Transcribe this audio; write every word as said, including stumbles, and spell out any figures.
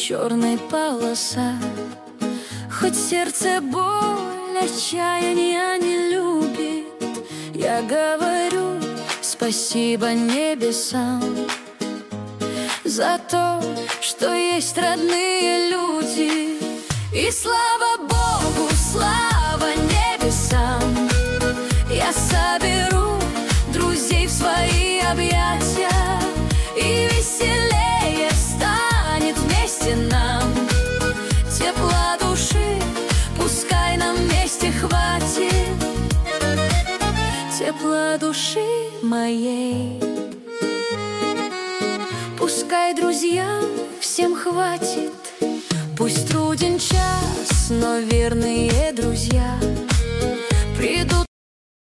черной полоса. Хоть сердце боль, отчаяния не любит, я говорю спасибо небесам за то, что есть родные люди. И слава Богу, слава небесам, я соберу друзей в свои объятия, и веселее станет вместе нам. Тепла души пускай нам вместе хватит, тепла души моей. Пускай друзьям всем хватит, пусть труден час, но верные друзья придут